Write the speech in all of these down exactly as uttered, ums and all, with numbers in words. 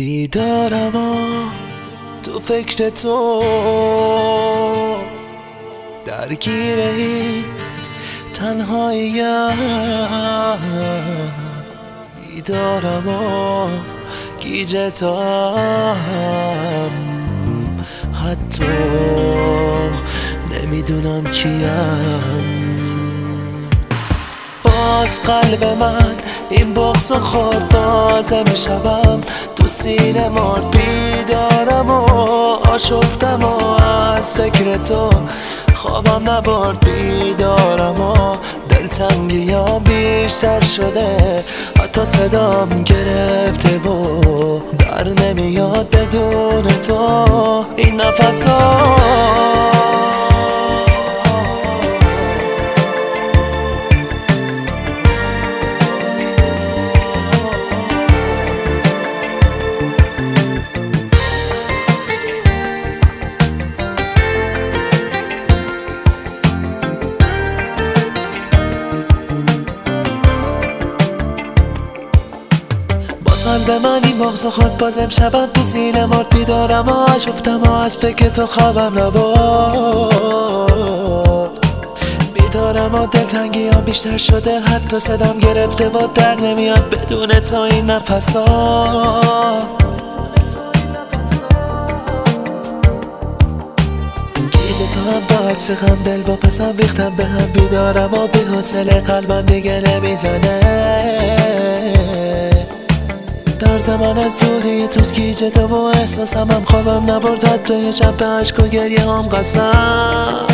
بیدارم و تو فکر تو درگیر این تنهاییم، بیدارم و گیجتم، حتی نمیدونم کیم. باز قلب من این بغض و خورد بازه میشوم، تو سینه مرد بیدارم و آشفتم و از فکر تو خوابم نبرد. بیدارم و دلتنگیام بیشتر شده، حتی صدام گرفته و در نمیاد بدون تو این نفسا. قلب من این بغض خود باز امشبم تو سینه مرد. بیدارم و آشفتم و از فکر تو خوابم نبرد. بیدارم و دلتنگیام بیشتر شده، حتی صدام گرفته و در نمیاد بدون تو این نفسا. گیج تو هم با عطرقم دل با پسم ریختم به هم. بیدارم و بی حوصله قلبم دیگه نمیزنه. درد من از دوری توست گیجه تو و احساسم هم خوابم نبرد، حتی یه شب به عشق و گریه هم قسم.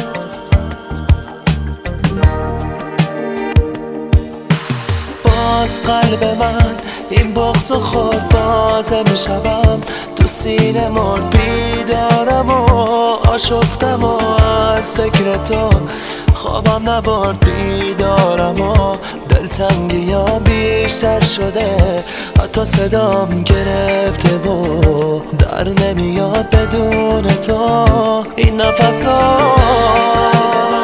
باز قلب من این بغض و خورد بازه میشوم، تو سینه مرد بیدارم و آشفتم و از فکر تو خوابم نبرد. بیدارم و دلتنگیام بیشتر شده، حتی صدام گرفته و در نمیاد بدون تو این نفسا.